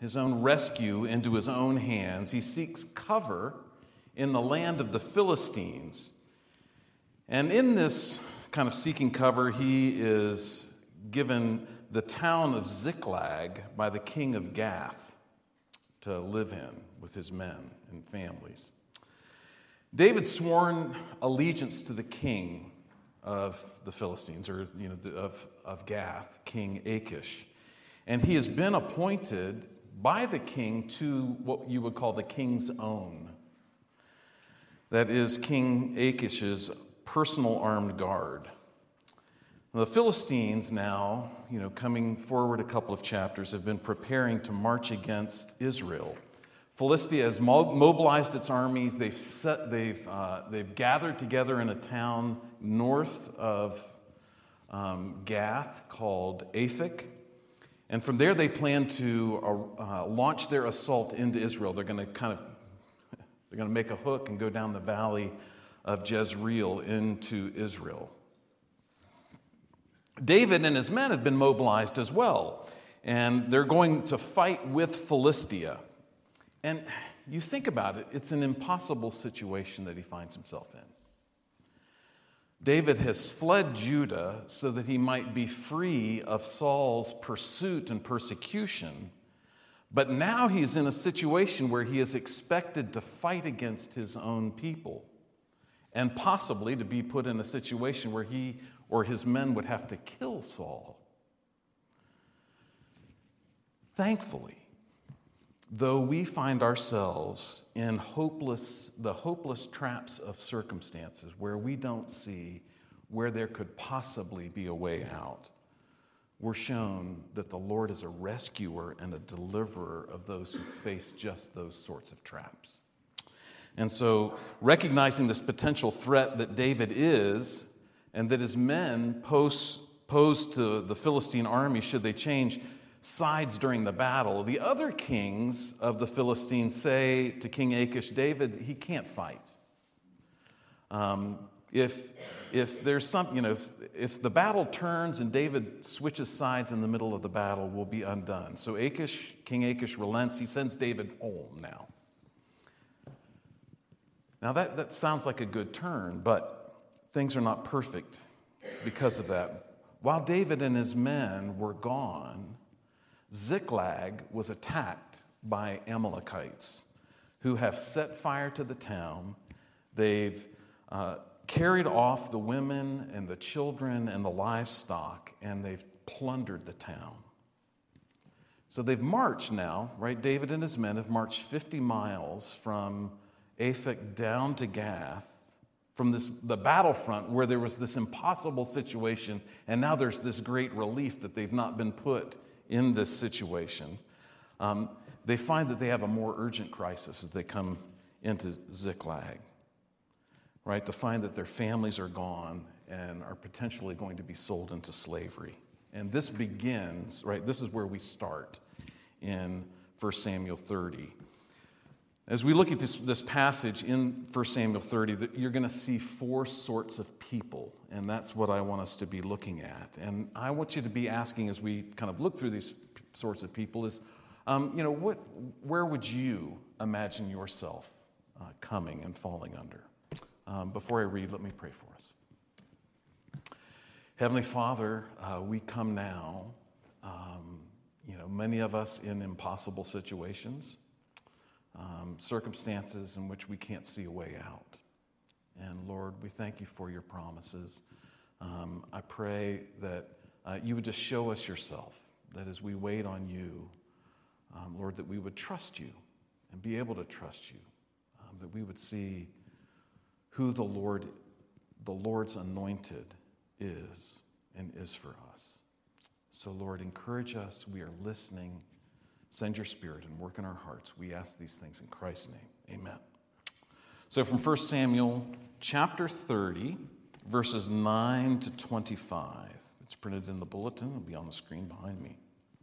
his own rescue into his own hands. He seeks cover in the land of the Philistines. And in this kind of seeking cover, he is given the town of Ziklag by the king of Gath to live in with his men and families. David sworn allegiance to the king of the Philistines, or of Gath, King Achish. And he has been appointed by the king to what you would call the king's own. That is King Achish's personal armed guard. The Philistines now, coming forward a couple of chapters, have been preparing to march against Israel. Philistia has mobilized its armies. They've gathered together in a town north of Gath called Aphek. And from there they plan to launch their assault into Israel. They're going to make a hook and go down the valley of Jezreel into Israel. David and his men have been mobilized as well, and they're going to fight with Philistia. And you think about it, it's an impossible situation that he finds himself in. David has fled Judah so that he might be free of Saul's pursuit and persecution, but now he's in a situation where he is expected to fight against his own people, and possibly to be put in a situation where he or his men would have to kill Saul. Thankfully, though we find ourselves in the hopeless traps of circumstances where we don't see where there could possibly be a way out, we're shown that the Lord is a rescuer and a deliverer of those who face just those sorts of traps. And so, recognizing this potential threat that David is, and that his men pose to the Philistine army should they change sides during the battle, the other kings of the Philistines say to King Achish, David, he can't fight. If there's some, if the battle turns and David switches sides in the middle of the battle, we'll be undone. So King Achish relents. He sends David home now. Now that sounds like a good turn, but things are not perfect because of that. While David and his men were gone, Ziklag was attacked by Amalekites who have set fire to the town. They've carried off the women and the children and the livestock, and they've plundered the town. So they've marched now, right? David and his men have marched 50 miles from Aphek down to Gath, from the battlefront where there was this impossible situation, and now there's this great relief that they've not been put in this situation. They find that they have a more urgent crisis as they come into Ziklag, right? To find that their families are gone and are potentially going to be sold into slavery. And this begins, right? This is where we start in 1 Samuel 30. As we look at this passage in 1 Samuel 30, you're going to see four sorts of people, and that's what I want us to be looking at. And I want you to be asking as we kind of look through these sorts of people is, where would you imagine yourself coming and falling under? Before I read, let me pray for us. Heavenly Father, we come now, many of us in impossible situations, circumstances in which we can't see a way out. And Lord, we thank you for your promises. I pray that you would just show us yourself, that as we wait on you, Lord, that we would trust you and be able to trust you, that we would see who the Lord's anointed is and is for us. So Lord, encourage us. We are listening. Send your Spirit and work in our hearts. We ask these things in Christ's name. Amen. So from 1 Samuel chapter 30, verses 9 to 25. It's printed in the bulletin. It'll be on the screen behind me.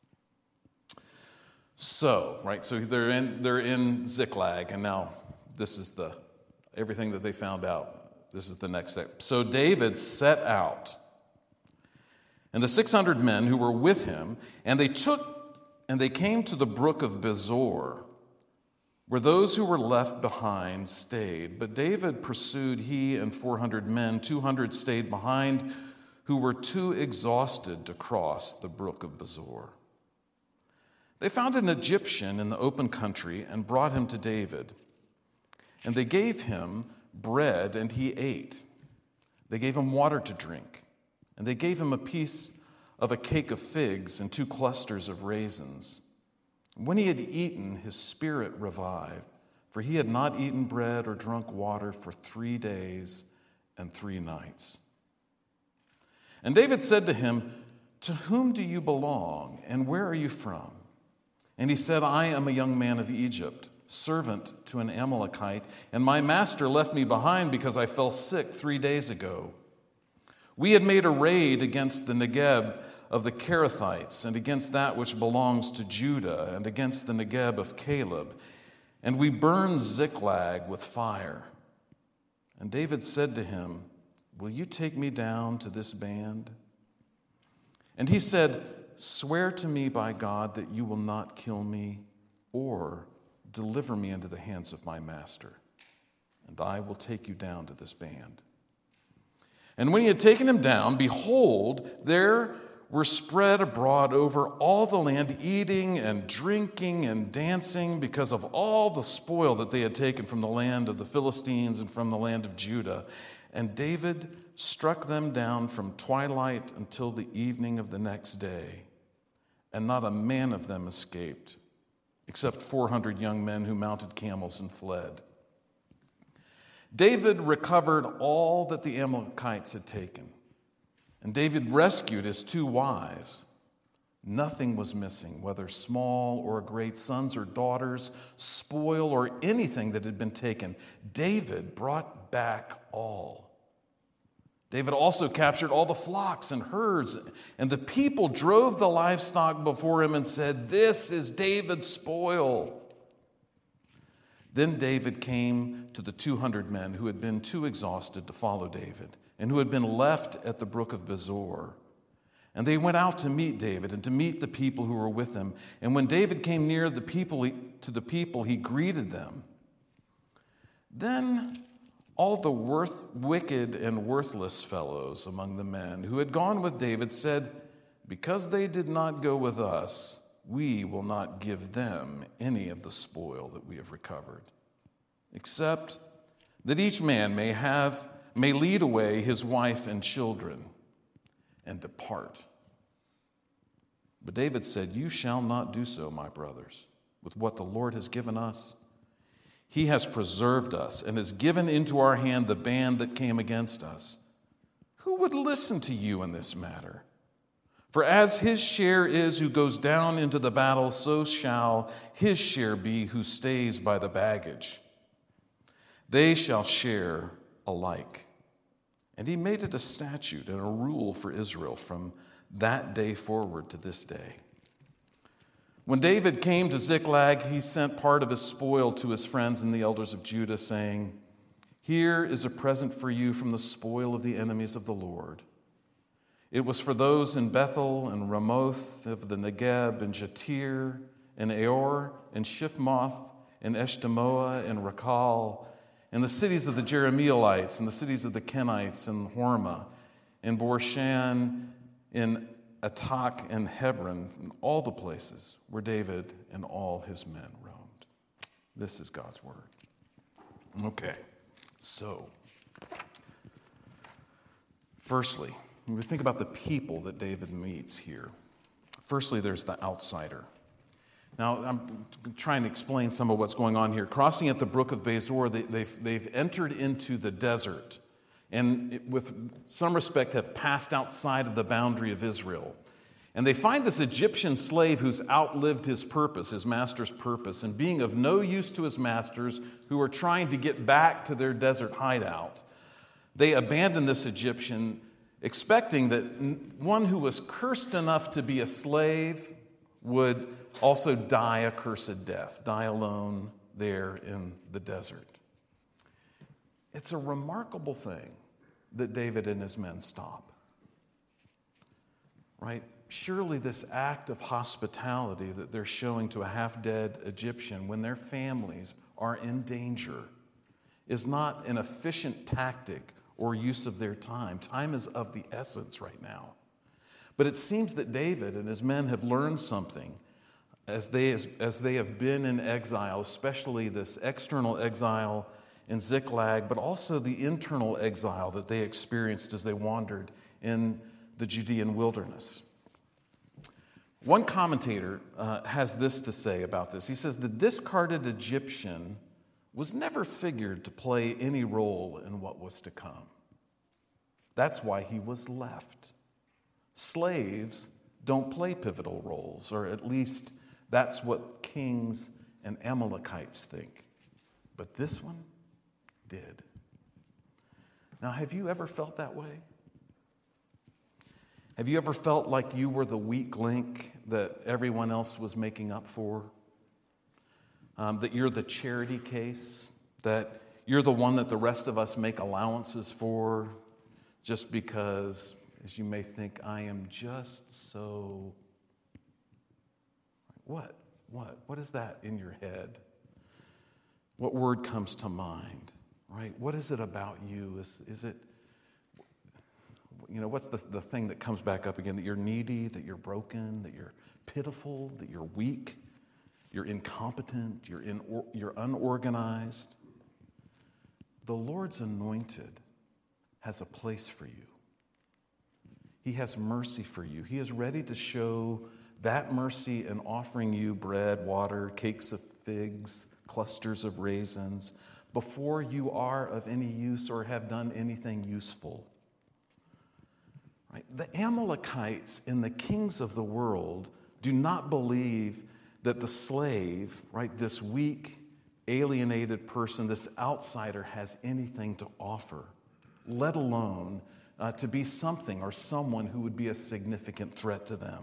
So they're in Ziklag, and now this is everything that they found out. This is the next step. So David set out, and the 600 men who were with him, and they took And they came to the brook of Bezor, where those who were left behind stayed. But David pursued, he and 400 men. 200 stayed behind, who were too exhausted to cross the brook of Bezor. They found an Egyptian in the open country and brought him to David. And they gave him bread, and he ate. They gave him water to drink, and they gave him a piece of a cake of figs and 2 clusters of raisins. When he had eaten, his spirit revived, for he had not eaten bread or drunk water for 3 days and 3 nights. And David said to him, "To whom do you belong, and where are you from?" And he said, "I am a young man of Egypt, servant to an Amalekite, and my master left me behind because I fell sick 3 days ago. We had made a raid against the Negeb of the Kerethites, and against that which belongs to Judah, and against the Negeb of Caleb, and we burned Ziklag with fire." And David said to him, "Will you take me down to this band?" And he said, "Swear to me by God that you will not kill me or deliver me into the hands of my master, and I will take you down to this band." And when he had taken him down, behold, there were spread abroad over all the land, eating and drinking and dancing because of all the spoil that they had taken from the land of the Philistines and from the land of Judah. And David struck them down from twilight until the evening of the next day, and not a man of them escaped, except 400 young men who mounted camels and fled. David recovered all that the Amalekites had taken, and David rescued his 2 wives. Nothing was missing, whether small or great, sons or daughters, spoil or anything that had been taken. David brought back all. David also captured all the flocks and herds, and the people drove the livestock before him and said, "This is David's spoil." Then David came to the 200 men who had been too exhausted to follow David and who had been left at the brook of Bezor. And they went out to meet David and to meet the people who were with him. And when David came near the people, he greeted them. Then all the wicked and worthless fellows among the men who had gone with David said, "Because they did not go with us, we will not give them any of the spoil that we have recovered, except that each man may lead away his wife and children and depart." But David said, "You shall not do so, my brothers, with what the Lord has given us. He has preserved us and has given into our hand the band that came against us. Who would listen to you in this matter? For as his share is who goes down into the battle, so shall his share be who stays by the baggage. They shall share alike." And he made it a statute and a rule for Israel from that day forward to this day. When David came to Ziklag, he sent part of his spoil to his friends and the elders of Judah, saying, "Here is a present for you from the spoil of the enemies of the Lord." It was for those in Bethel and Ramoth of the Negeb and Jatir and Aor and Shifmoth and Eshtemoa and Rakal and the cities of the Jerahmeelites and the cities of the Kenites and Hormah and Borshan in Atak and Hebron, from all the places where David and all his men roamed. This is God's word. Okay, so firstly, when we think about the people that David meets here, firstly, there's the outsider. Now, I'm trying to explain some of what's going on here. Crossing at the brook of Bezor, they've entered into the desert and with some respect have passed outside of the boundary of Israel. And they find this Egyptian slave who's outlived his purpose, his master's purpose, and being of no use to his masters who are trying to get back to their desert hideout. They abandon this Egyptian, expecting that one who was cursed enough to be a slave would also die a cursed death, die alone there in the desert. It's a remarkable thing that David and his men stop. Right? surely this act of hospitality that they're showing to a half-dead Egyptian when their families are in danger is not an efficient tactic or use of their time. Time is of the essence right now. But it seems that David and his men have learned something as they have been in exile, especially this external exile in Ziklag, but also the internal exile that they experienced as they wandered in the Judean wilderness. One commentator has this to say about this. He says, the discarded Egyptian was never figured to play any role in what was to come. That's why he was left. Slaves don't play pivotal roles, or at least that's what kings and Amalekites think. But this one did. Now, have you ever felt that way? Have you ever felt like you were the weak link that everyone else was making up for? That you're the charity case? That you're the one that the rest of us make allowances for just because, as you may think, I am just so... What? What is that in your head? What word comes to mind, right? What is it about you? Is it... what's the thing that comes back up again? That you're needy, that you're broken, that you're pitiful, that you're weak, you're incompetent, you're unorganized. The Lord's anointed has a place for you. He has mercy for you. He is ready to show that mercy in offering you bread, water, cakes of figs, clusters of raisins, before you are of any use or have done anything useful. Right? The Amalekites and the kings of the world do not believe that the slave, right, this weak, alienated person, this outsider, has anything to offer, let alone to be something or someone who would be a significant threat to them.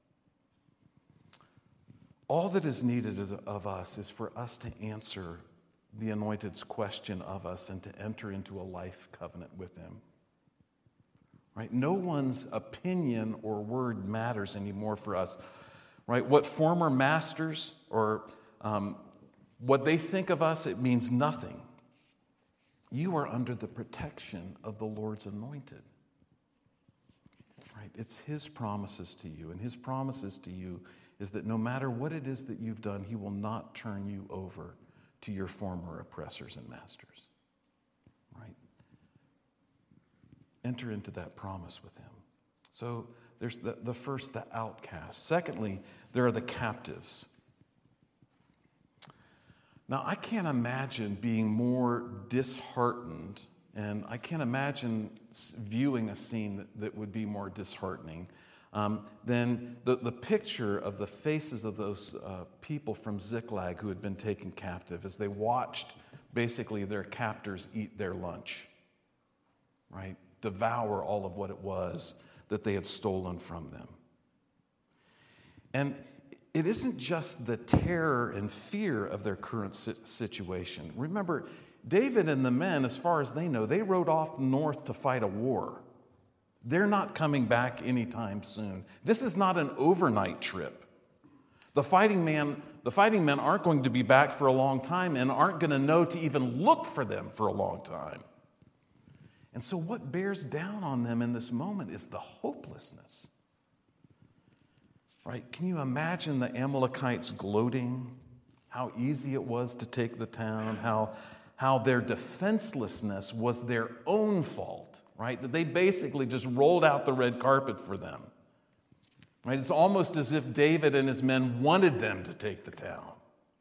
All that is needed of us is for us to answer the Anointed's question of us and to enter into a life covenant with him. Right? No one's opinion or word matters anymore for us. Right? What former masters or what they think of us, it means nothing. You are under the protection of the Lord's anointed. Right? It's his promises to you, and his promises to you is that no matter what it is that you've done, he will not turn you over to your former oppressors and masters. Right? Enter into that promise with him. So there's the first, the outcast. Secondly, there are the captives. Now, I can't imagine being more disheartened, and I can't imagine viewing a scene that would be more disheartening than the picture of the faces of those people from Ziklag who had been taken captive as they watched basically their captors eat their lunch, right? Devour all of what it was that they had stolen from them. And it isn't just the terror and fear of their current situation. Remember, David and the men, as far as they know, they rode off north to fight a war. They're not coming back anytime soon. This is not an overnight trip. The fighting men aren't going to be back for a long time and aren't going to know to even look for them for a long time. And so what bears down on them in this moment is the hopelessness. Right? Can you imagine the Amalekites gloating? How easy it was to take the town, how their defenselessness was their own fault. Right? That they basically just rolled out the red carpet for them. Right? It's almost as if David and his men wanted them to take the town.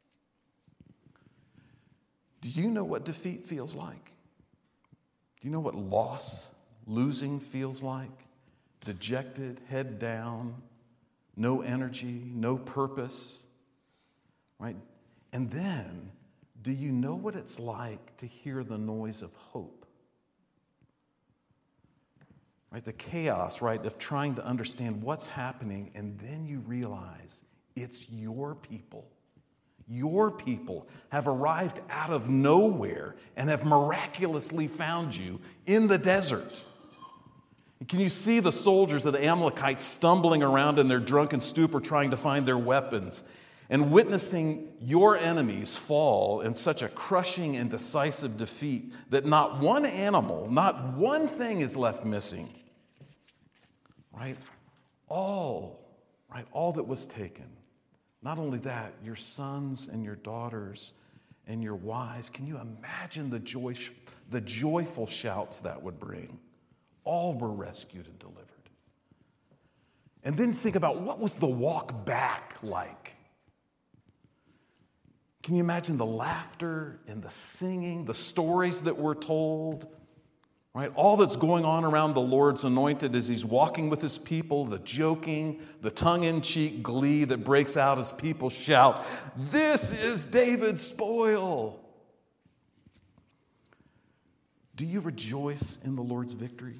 Do you know what defeat feels like? Do you know what losing feels like? Dejected, head down, no energy, no purpose. Right? And then, do you know what it's like to hear the noise of hope? Right, the chaos, right, of trying to understand what's happening, and then you realize it's your people. Your people have arrived out of nowhere and have miraculously found you in the desert. Can you see the soldiers of the Amalekites stumbling around in their drunken stupor trying to find their weapons and witnessing your enemies fall in such a crushing and decisive defeat that not one animal, not one thing is left missing? Right? All that was taken. Not only that, your sons and your daughters and your wives. Can you imagine the joyful shouts that would bring? All were rescued and delivered. And then think about what was the walk back like? Can you imagine the laughter and the singing, the stories that were told? Right? All that's going on around the Lord's anointed as he's walking with his people, the joking, the tongue-in-cheek glee that breaks out as people shout, "This is David's spoil." Do you rejoice in the Lord's victory?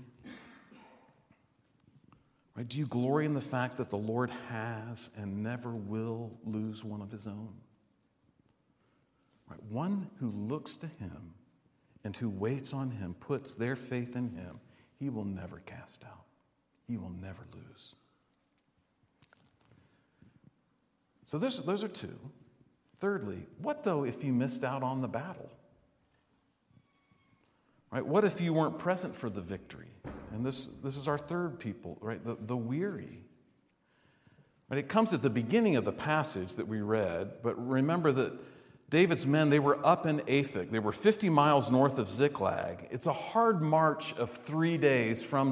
Right? Do you glory in the fact that the Lord has and never will lose one of his own? Right? One who looks to him and who waits on him, puts their faith in him, he will never cast out. He will never lose. So those are two. Thirdly, what though if you missed out on the battle? Right? What if you weren't present for the victory? And this is our third people, right? The weary. Right? It comes at the beginning of the passage that we read, but remember that David's men, they were up in Aphek. They were 50 miles north of Ziklag. It's a hard march of 3 days from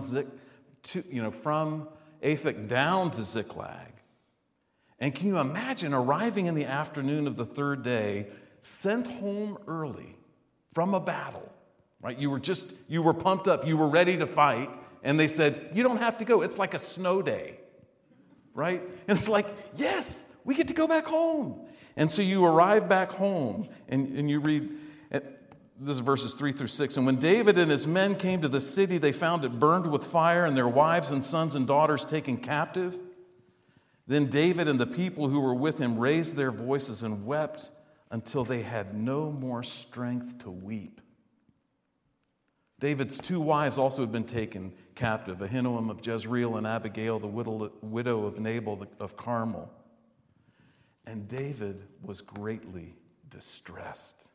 Aphek down to Ziklag. And can you imagine arriving in the afternoon of the third day, sent home early from a battle, right? You were pumped up, you were ready to fight, and they said, "You don't have to go. It's like a snow day," right? And it's like, yes, we get to go back home. And so you arrive back home, and you read, this is verses 3 through 6. "And when David and his men came to the city, they found it burned with fire and their wives and sons and daughters taken captive. Then David and the people who were with him raised their voices and wept until they had no more strength to weep." David's 2 wives also had been taken captive, Ahinoam of Jezreel and Abigail, the widow of Nabal of Carmel. And David was greatly distressed.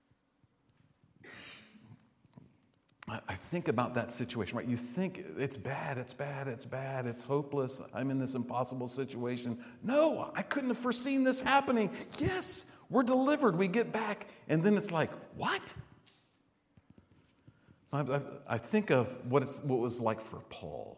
I think about that situation, right? You think it's bad, it's hopeless, I'm in this impossible situation. No, I couldn't have foreseen this happening. Yes, we're delivered, we get back. And then it's like, what? I think of what it was like for Paul.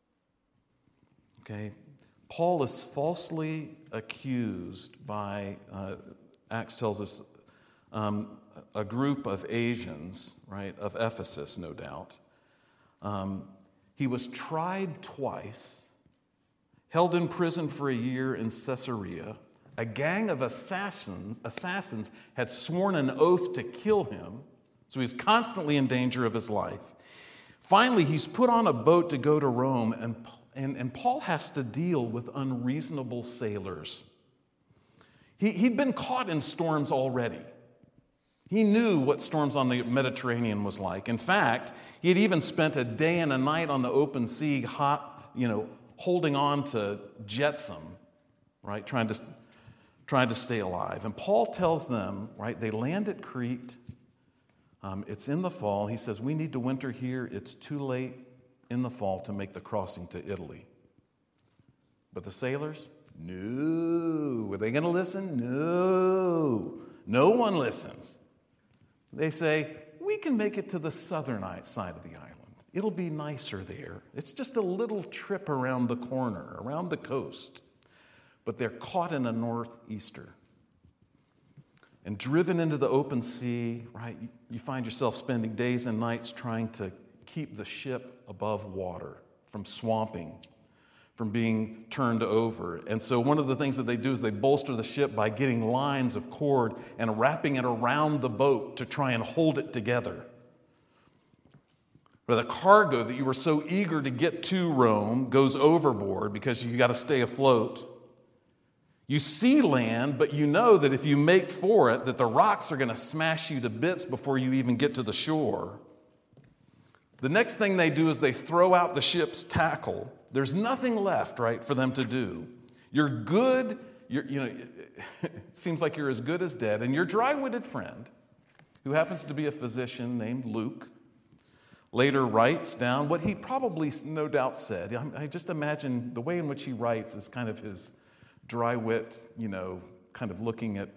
Okay? Paul is falsely accused by, Acts tells us, a group of Asians, right, of Ephesus, no doubt. He was tried twice, held in prison for a year in Caesarea. A gang of assassins had sworn an oath to kill him, so he's constantly in danger of his life. Finally, he's put on a boat to go to Rome, and Paul has to deal with unreasonable sailors. He'd been caught in storms already. He knew what storms on the Mediterranean was like. In fact, he had even spent a day and a night on the open sea, holding on to jetsam, right, trying to stay alive. And Paul tells them, right, they land at Crete. It's in the fall. He says, "We need to winter here. It's too late in the fall to make the crossing to Italy." But the sailors, no. Were they going to listen? No. No one listens. They say, "We can make it to the southern side of the island. It'll be nicer there. It's just a little trip around the corner, around the coast." But they're caught in a northeaster and driven into the open sea, right? You find yourself spending days and nights trying to keep the ship above water from swamping, from being turned over. And so one of the things that they do is they bolster the ship by getting lines of cord and wrapping it around the boat to try and hold it together. Or the cargo that you were so eager to get to Rome goes overboard because you got to stay afloat. You see land, but you know that if you make for it, that the rocks are going to smash you to bits before you even get to the shore. The next thing they do is they throw out the ship's tackle. There's nothing left, right, for them to do. You're good. It seems like you're as good as dead. And your dry-witted friend, who happens to be a physician named Luke, later writes down what he probably no doubt said. I just imagine the way in which he writes is kind of his dry wit, kind of looking at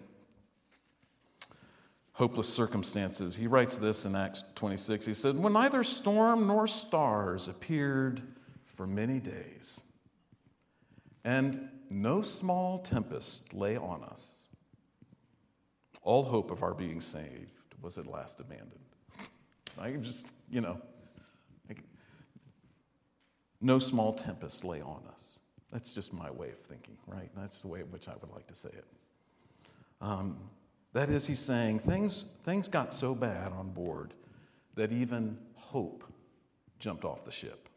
hopeless circumstances. He writes this in Acts 26. He said, "When neither storm nor stars appeared for many days, and no small tempest lay on us, all hope of our being saved was at last abandoned." I just, no small tempest lay on us. That's just my way of thinking, right? That's the way in which I would like to say it. That is, he's saying things got so bad on board that even hope jumped off the ship.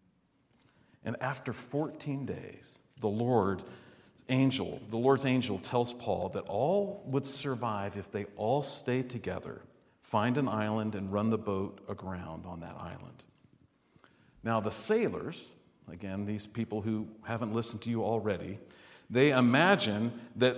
And after 14 days, the Lord's angel tells Paul that all would survive if they all stayed together, find an island, and run the boat aground on that island. Now, the sailors, again, these people who haven't listened to you already, they imagine that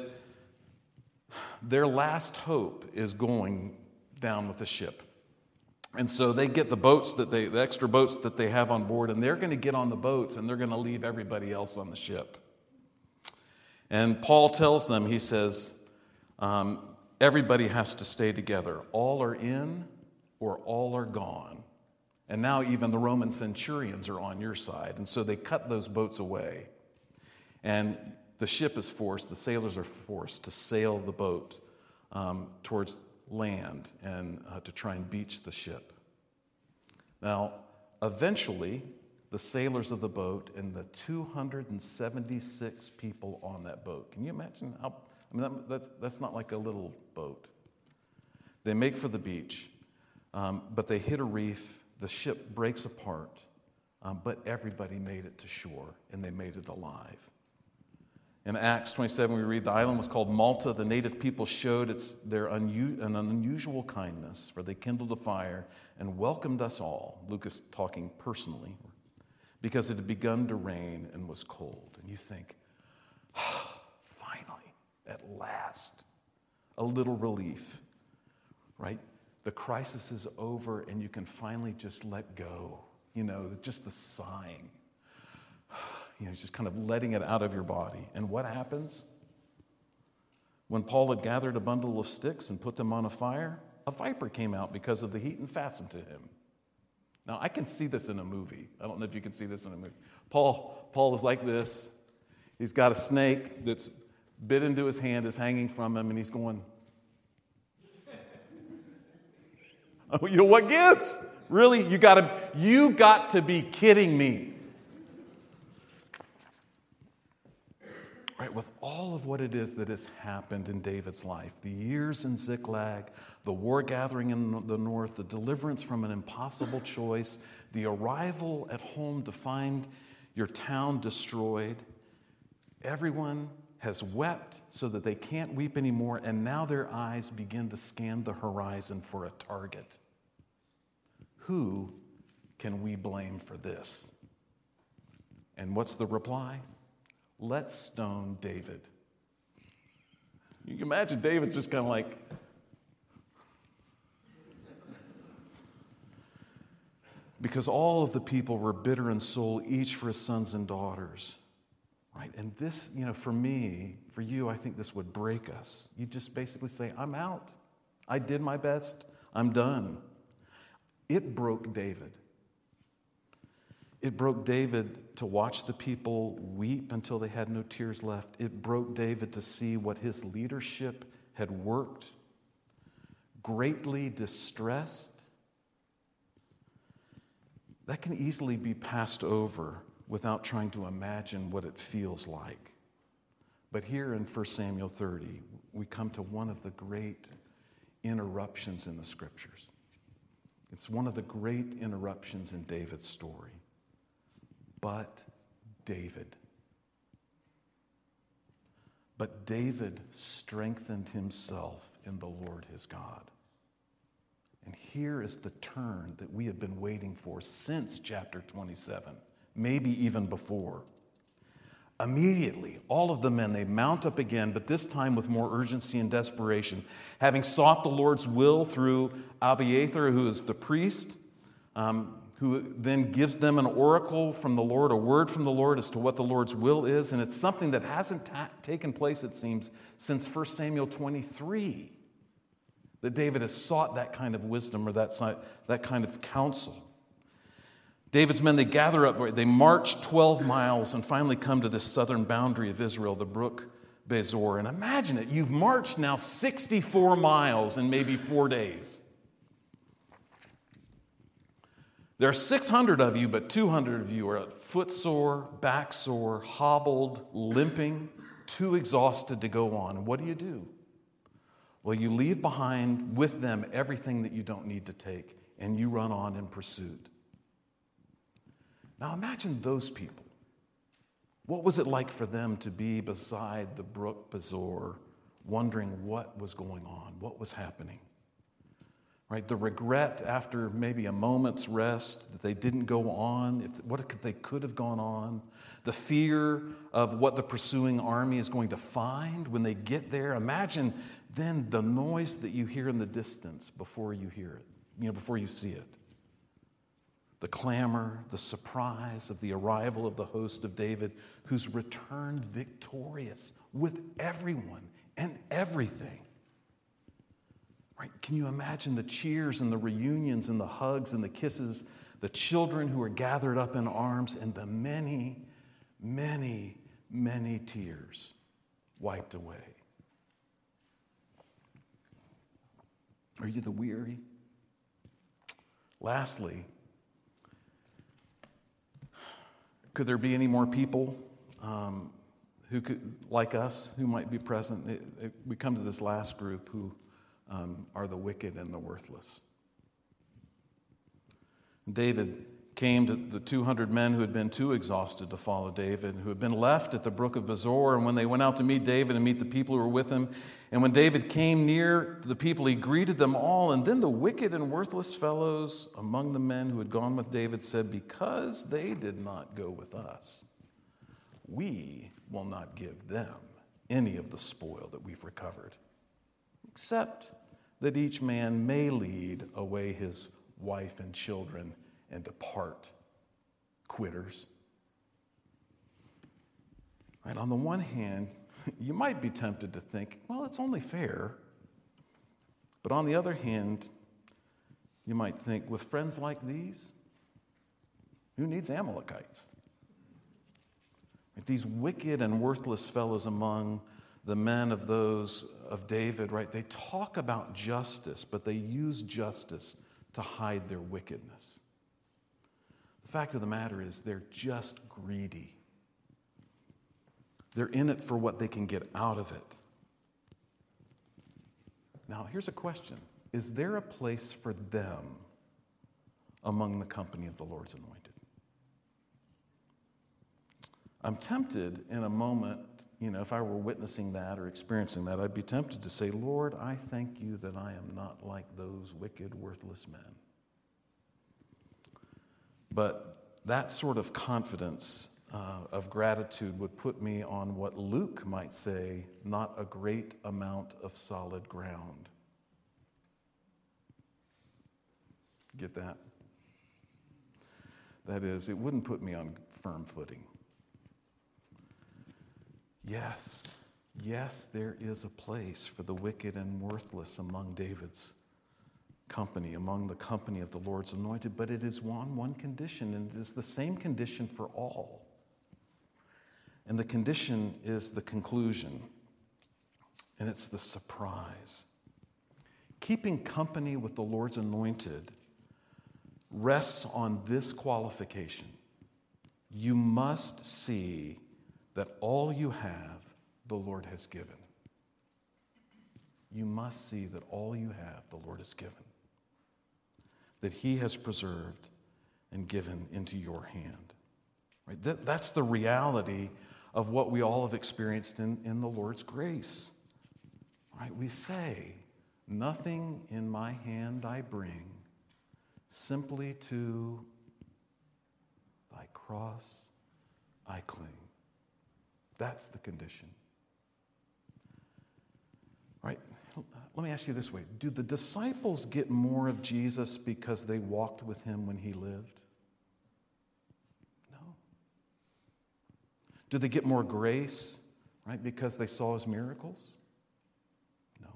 their last hope is going down with the ship. And so they get the extra boats that they have on board, and they're going to get on the boats, and they're going to leave everybody else on the ship. And Paul tells them, he says, everybody has to stay together. All are in or all are gone. And now even the Roman centurions are on your side. And so they cut those boats away. And the sailors are forced to sail the boat towards land and to try and beach the ship. Now, eventually, the sailors of the boat and the 276 people on that boat. Can you imagine how? That's not like a little boat. They make for the beach, but they hit a reef. The ship breaks apart, but everybody made it to shore, and they made it alive. In Acts 27, we read, the island was called Malta. The native people showed an unusual kindness, for they kindled a fire and welcomed us all. Luke is talking personally, because it had begun to rain and was cold. And you think, finally, at last, a little relief, right? The crisis is over and you can finally just let go. Just the sighing. Just kind of letting it out of your body. And what happens? When Paul had gathered a bundle of sticks and put them on a fire, a viper came out because of the heat and fastened to him. Now, I can see this in a movie. I don't know if you can see this in a movie. Paul is like this. He's got a snake that's bit into his hand, is hanging from him, and he's going, what gives? Really? You got to be kidding me. Right, with all of what it is that has happened in David's life, the years in Ziklag, the war gathering in the north, the deliverance from an impossible choice, the arrival at home to find your town destroyed, everyone has wept so that they can't weep anymore, and now their eyes begin to scan the horizon for a target. Who can we blame for this? And what's the reply? Let's stone David. You can imagine David's just kind of like, because all of the people were bitter in soul, each for his sons and daughters. Right? And this, for me, for you, I think this would break us. You just basically say, I'm out. I did my best. I'm done. It broke David. It broke David to watch the people weep until they had no tears left. It broke David to see what his leadership had worked, greatly distressed. That can easily be passed over without trying to imagine what it feels like. But here in 1 Samuel 30, we come to one of the great interruptions in the Scriptures. It's one of the great interruptions in David's story. But David strengthened himself in the Lord his God. And here is the turn that we have been waiting for since chapter 27, maybe even before. Immediately, all of the men, they mount up again, but this time with more urgency and desperation. Having sought the Lord's will through Abiathar, who is the priest, who then gives them an oracle from the Lord, a word from the Lord as to what the Lord's will is. And it's something that hasn't taken place, it seems, since 1 Samuel 23, that David has sought that kind of wisdom or that kind of counsel. David's men, they gather up, they march 12 miles and finally come to this southern boundary of Israel, the brook Bezor. And imagine it, you've marched now 64 miles in maybe 4 days. There are 600 of you, but 200 of you are footsore, backsore, hobbled, limping, too exhausted to go on. And what do? Well, you leave behind with them everything that you don't need to take, and you run on in pursuit. Now imagine those people. What was it like for them to be beside the brook Bezor, wondering what was going on, what was happening? Right? The regret after maybe a moment's rest that they didn't go on, what they could have gone on, the fear of what the pursuing army is going to find when they get there. Imagine then the noise that you hear in the distance before you hear it, before you see it. The clamor, the surprise of the arrival of the host of David, who's returned victorious with everyone and everything. Right? Can you imagine the cheers and the reunions and the hugs and the kisses, the children who are gathered up in arms, and the many, many, many tears wiped away? Are you the weary? Lastly, could there be any more people who could, like us, who might be present? We come to this last group who are the wicked and the worthless. David came to the 200 men who had been too exhausted to follow David, who had been left at the brook of Bezor. And when they went out to meet David and meet the people who were with him, and when David came near to the people, he greeted them all. And then the wicked and worthless fellows among the men who had gone with David said, "Because they did not go with us, we will not give them any of the spoil that we've recovered, except that each man may lead away his wife and children and depart." Quitters. Right? On the one hand, you might be tempted to think, well, it's only fair. But on the other hand, you might think, with friends like these, who needs Amalekites? Right? These wicked and worthless fellows among the men of those of David, right? They talk about justice, but they use justice to hide their wickedness. The fact of the matter is they're just greedy. They're in it for what they can get out of it. Now, here's a question. Is there a place for them among the company of the Lord's anointed? I'm tempted in a moment, if I were witnessing that or experiencing that, I'd be tempted to say, "Lord, I thank you that I am not like those wicked, worthless men." But that sort of confidence of gratitude would put me on what Luke might say, not a great amount of solid ground. Get that? That is, it wouldn't put me on firm footing. Yes, there is a place for the wicked and worthless among David's company, among the company of the Lord's anointed, but it is one condition, and it is the same condition for all. And the condition is the conclusion, and it's the surprise. Keeping company with the Lord's anointed rests on this qualification. You must see that all you have, the Lord has given. You must see that all you have, the Lord has given. That He has preserved and given into your hand. Right? That's the reality of what we all have experienced in the Lord's grace. Right? We say, Nothing in my hand I bring, simply to thy cross I cling. That's the condition. Right? Let me ask you this way. Do the disciples get more of Jesus because they walked with him when he lived? No. Do they get more grace, right, because they saw his miracles? No.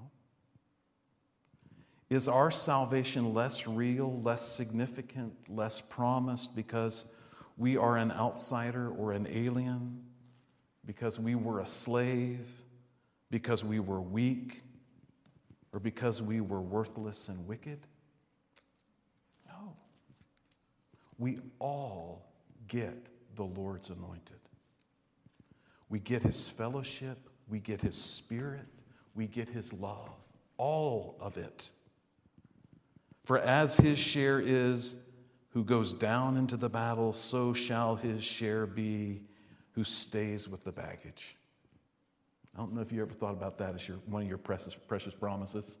Is our salvation less real, less significant, less promised because we are an outsider or an alien, because we were a slave, because we were weak, or because we were worthless and wicked? No. We all get the Lord's anointed. We get his fellowship, we get his spirit, we get his love, all of it. For as his share is who goes down into the battle, so shall his share be who stays with the baggage. I don't know if you ever thought about that as one of your precious promises.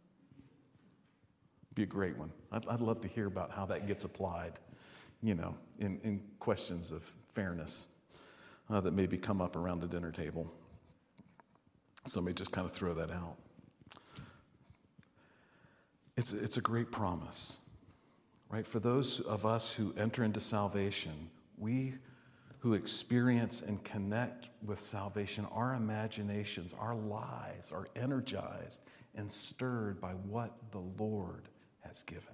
Be a great one. I'd love to hear about how that gets applied, in questions of fairness that maybe come up around the dinner table. So let me just kind of throw that out. It's a great promise, right? For those of us who enter into salvation, we who experience and connect with salvation, our imaginations, our lives are energized and stirred by what the Lord has given.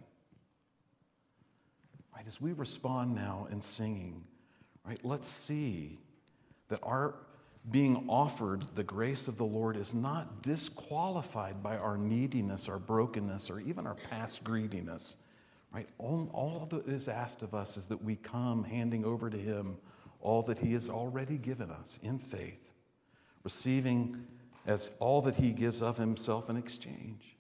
Right? As we respond now in singing, right, let's see that our being offered the grace of the Lord is not disqualified by our neediness, our brokenness, or even our past greediness. Right? All that is asked of us is that we come handing over to him all that he has already given us in faith, receiving as all that he gives of himself in exchange.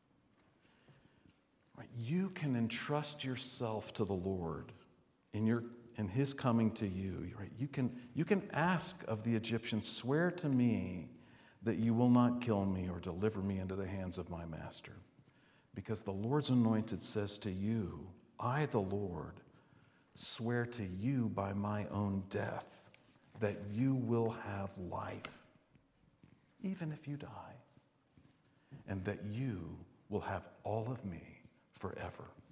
Right? You can entrust yourself to the Lord in his coming to you. Right? You can ask of the Egyptians, swear to me that you will not kill me or deliver me into the hands of my master. Because the Lord's anointed says to you, I, the Lord, swear to you by my own death that you will have life, even if you die, and that you will have all of me forever.